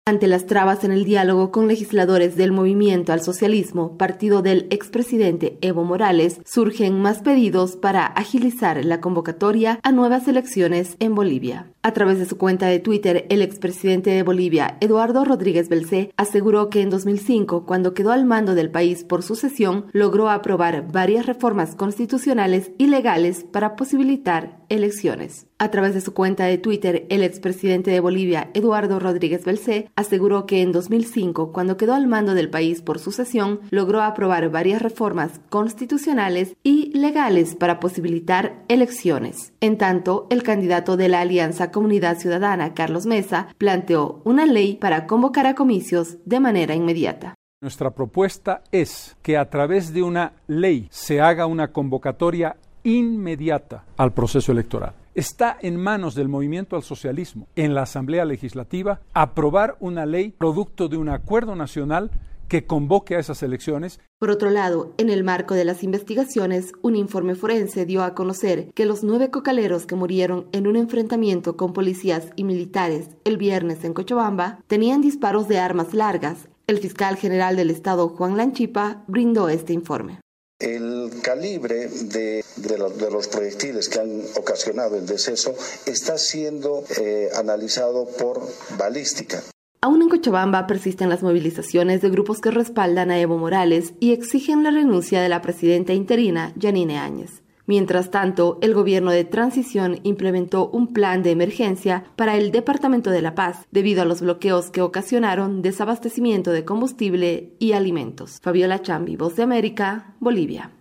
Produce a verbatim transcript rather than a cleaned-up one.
Ante las trabas en el diálogo con legisladores del Movimiento al Socialismo, partido del expresidente Evo Morales, surgen más pedidos para agilizar la convocatoria a nuevas elecciones en Bolivia. A través de su cuenta de Twitter, el expresidente de Bolivia, Eduardo Rodríguez Belcé, aseguró que en dos mil cinco, cuando quedó al mando del país por sucesión, logró aprobar varias reformas constitucionales y legales para posibilitar elecciones. A través de su cuenta de Twitter, el expresidente de Bolivia, Eduardo Rodríguez Belcé, aseguró que en dos mil cinco, cuando quedó al mando del país por sucesión, logró aprobar varias reformas constitucionales y legales para posibilitar elecciones. En tanto, el candidato de la Alianza Comunidad Ciudadana, Carlos Mesa, planteó una ley para convocar a comicios de manera inmediata. Nuestra propuesta es que a través de una ley se haga una convocatoria inmediata al proceso electoral. Está en manos del Movimiento al Socialismo, en la Asamblea Legislativa, aprobar una ley producto de un acuerdo nacional que convoque a esas elecciones. Por otro lado, en el marco de las investigaciones, un informe forense dio a conocer que los nueve cocaleros que murieron en un enfrentamiento con policías y militares el viernes en Cochabamba tenían disparos de armas largas. El fiscal general del Estado, Juan Lanchipa, brindó este informe. El calibre de, de, los, de los proyectiles que han ocasionado el deceso está siendo eh, analizado por balística. Aún en Cochabamba persisten las movilizaciones de grupos que respaldan a Evo Morales y exigen la renuncia de la presidenta interina, Yanine Áñez. Mientras tanto, el gobierno de transición implementó un plan de emergencia para el Departamento de La Paz debido a los bloqueos que ocasionaron desabastecimiento de combustible y alimentos. Fabiola Chambi, Voz de América, Bolivia.